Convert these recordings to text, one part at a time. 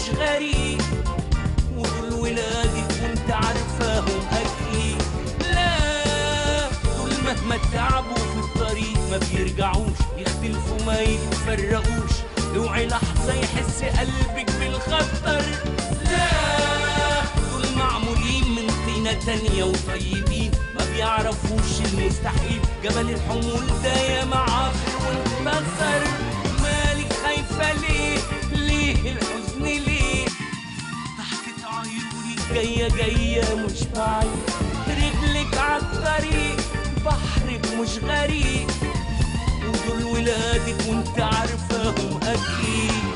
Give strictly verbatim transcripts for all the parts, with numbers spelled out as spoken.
مش غريب، ودول ولادك وانت عارفاهم اكيد. لا دول مهما تعبوا في الطريق ما بيرجعوش، يختلفوا ما يتفرقوش، اوعي لحظة يحس قلبك بالخطر. لا دول معمولين من طينة تانية وطيبين، ما بيعرفوش المستحيل، جبل الحمول ده يا معافر وانتصر. مالك خايفة ليه؟ ليه الحزن ليه؟ ضحكة عيوني جاية جاية مش بعيد، رجلك عالطريق بحرك مش غريب، ودول ولادك وانت عارفاهم اكيد.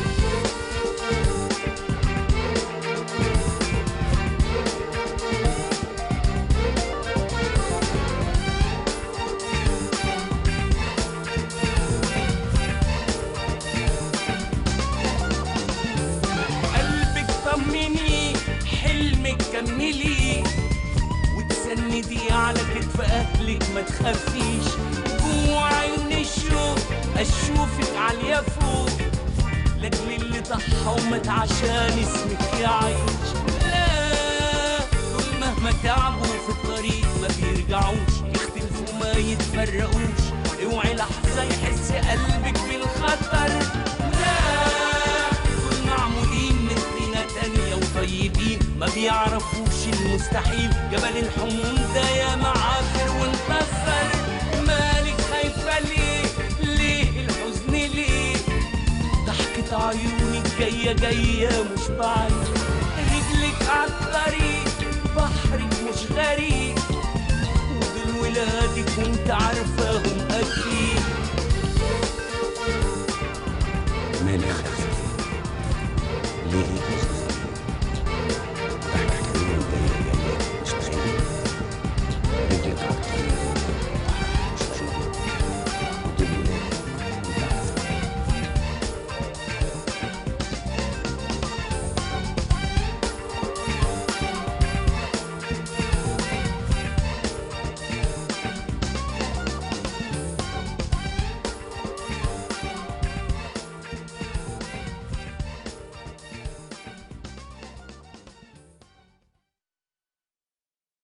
قلبك طمني، حلمك كملي، وتسندي على كتف اهلك ما تخافيش، جوا عيون الشوق اشوفك عالية فوق، لاجل اللي ضحى ومات عشان اسمك يعيش. لا دول مهما تعبوا في الطريق ما بيرجعوش، يختلفوا ما يتفرقوش، اوعي لحظة يحس قلبك بالخطر. لا دول معمولين من طينة تانية وطيبين، ما بيعرفوش المستحيل، جبل الحمول ده يا معافر وانتصر. مالك خايفة ليه؟ ليه الحزن ليه؟ ضحكة عيونك جاية جاية مش بعيد، رجلك عالطريق بحرك مش غريب، ودول ولادك وانت عارفاهم